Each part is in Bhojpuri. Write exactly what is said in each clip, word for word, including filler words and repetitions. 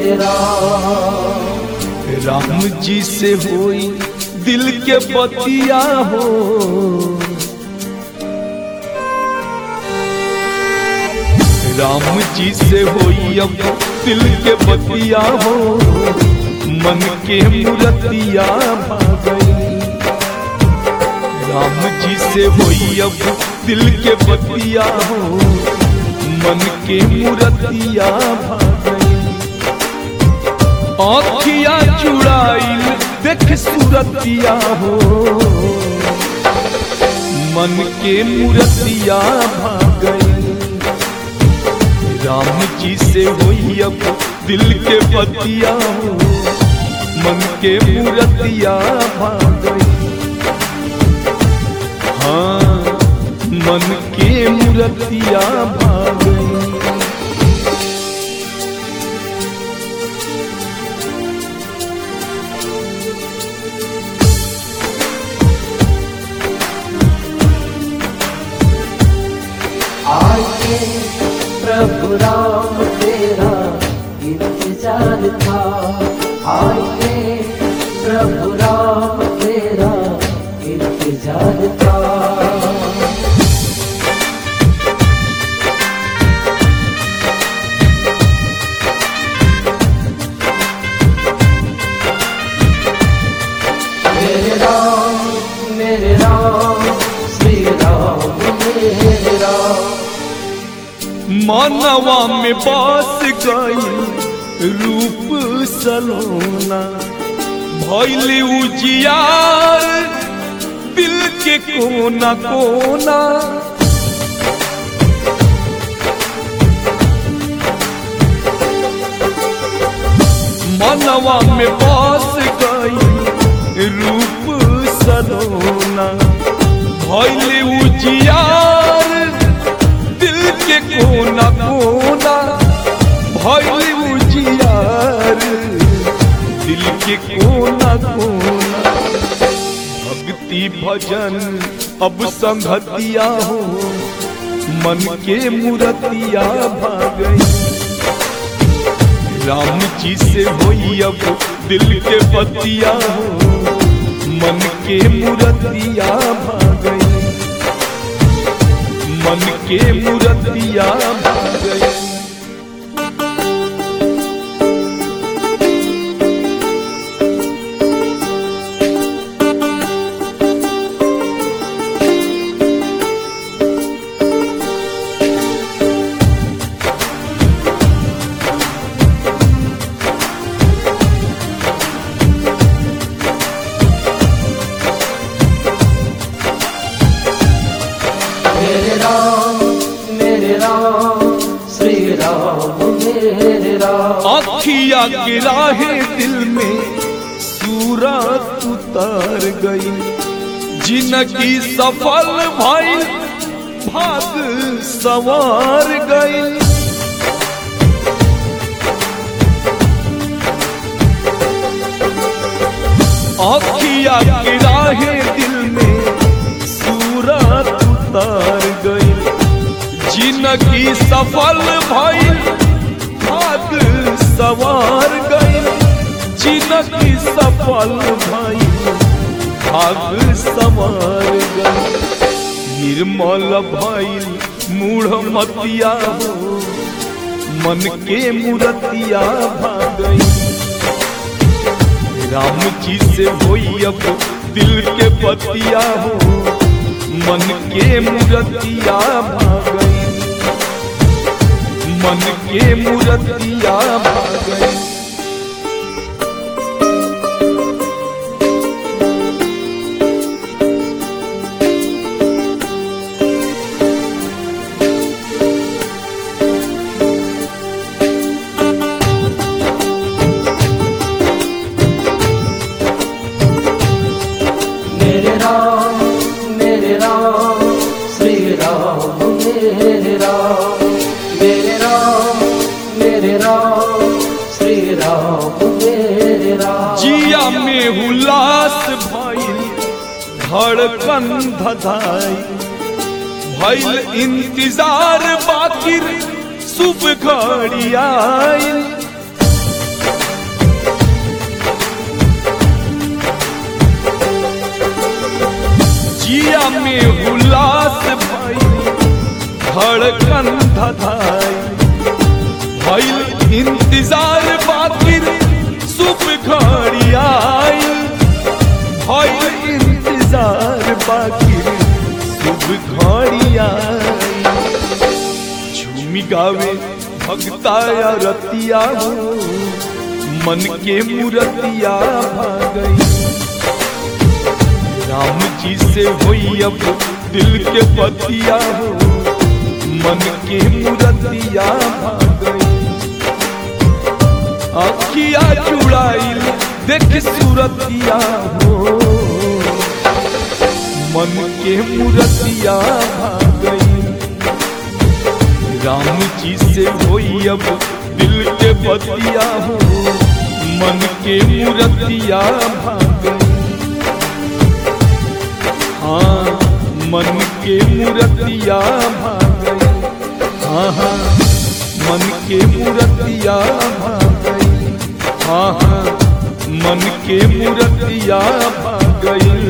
मेरे राम। राम जी से होई दिल के बतिया हो, राम जी से होई अब दिल के बतिया हो, मन के मूर्तिया भागई। राम जी से होई अब दिल के बतिया हो, मन के मूर्तिया भागई। आँखिया चुड़ाइल देख सूरतिया हो, मन के मूर्तिया भागई। राम जी से होई अब दिल के बतिया हो, मन के मूर्तिया भागई। हाँ, मन के मूर्तिया भागई। आए प्रभु राम तेरा इंतजार था, आए प्रभु राम तेरा इंतजार था। मेरे राम मेरे राम श्री राम मेरे राम। मानवा में बस गई रूप सलोना, भइल उजियार दिल के कोना कोना। मानवा में बस गई रूप सलोना, भइल उजियार दिल के कोना कोना। भइल उजियार दिल के कोना कोना। भक्ति भजन अब संगतिया हो, मन के मूर्तिया भागई। राम जी से होई अब दिल के बतिया हो, मन के मूर्तिया भागई। मन के मूर्तिया भागई। मेरे राम मेरे राम श्री राम मेरे राम। आँखिया के राहे दिल में सूरत उतर गई, जिनकी सफल भाई भाग सवार गई। आँखिया के राहे दिल में सूरत उतर गई, जिनकी सफल भाई भाग सवार गई। जिनकी सफल भाई भाग सवार गई। निर्मल भइल मूढ़ मतिया हो, मन के मूर्तिया भागई। राम जी से होई अब दिल के बतिया हो, मन के मूर्तिया भागई। मन के मूर्तिया भागई। मेरे राम मेरे राम श्री राम मेरे राम। मेरे राम मेरे राम श्री राम मेरे राम। जिया में हुलास भइल धड़कन धधाई, भइल इंतजार बाकिर शुभ घड़ी आइल। में हुलास भाई धड़कन धधाई भइल इंतजार बाकिर शुभ घड़ी आई भइल इंतजार बाकिर शुभ घड़ी आई झूमी गावे भगताया रतिया हो मन के मूर्तिया भागई राम जी से होई अब दिल के पतिया हो मन के मूर्तिया भागई आखिया चुड़ाइल देख सूरतिया हो मन के मूर्तिया भागई राम जी से होई अब दिल के पतिया हो मन के मूर्तिया भागई हाँ मन के मूर्तिया भागई हाँ हाँ मन के मूर्तिया भागई हाँ हाँ मन के मूर्तिया भागई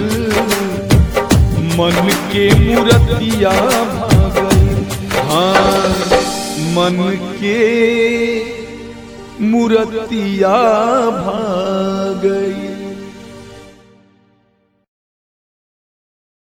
मन के मूर्तिया भागई हाँ मन के मूर्तिया भागई।